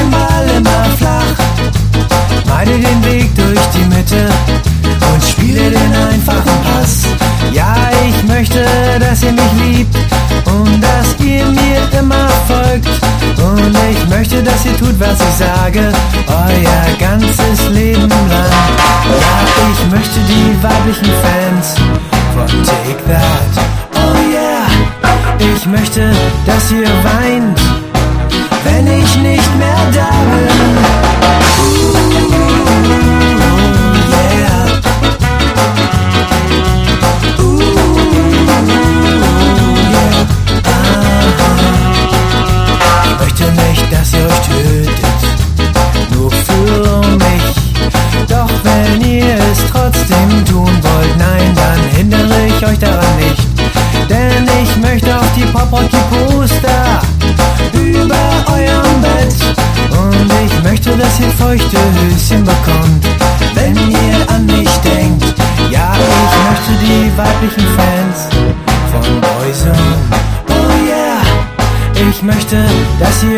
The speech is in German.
den Ball immer flach, meide den Weg durch die Mitte und spiele den einfachen Pass. Ja, ich möchte, dass ihr mich liebt und dass ihr mir immer folgt. Und ich möchte, dass ihr tut, was ich sage, euer ganzes Leben lang. Ja, ich möchte die weiblichen Fans von Take That, oh yeah. Ich möchte, dass ihr weint, wenn ich nicht mehr da bin. Yeah. Yeah. Ich möchte nicht, dass ihr euch tötet, nur für mich. Doch wenn ihr es trotzdem tun wollt, nein, dann hindere ich euch daran nicht. Denn ich möchte auf die Pop-Rocky-Poster über eurem Bett. Und ich möchte, dass ihr feuchte Höschen bekommt, wenn ihr an mich denkt. Ja, ich möchte die weiblichen Fans von Boyzone, oh yeah. Ich möchte, dass ihr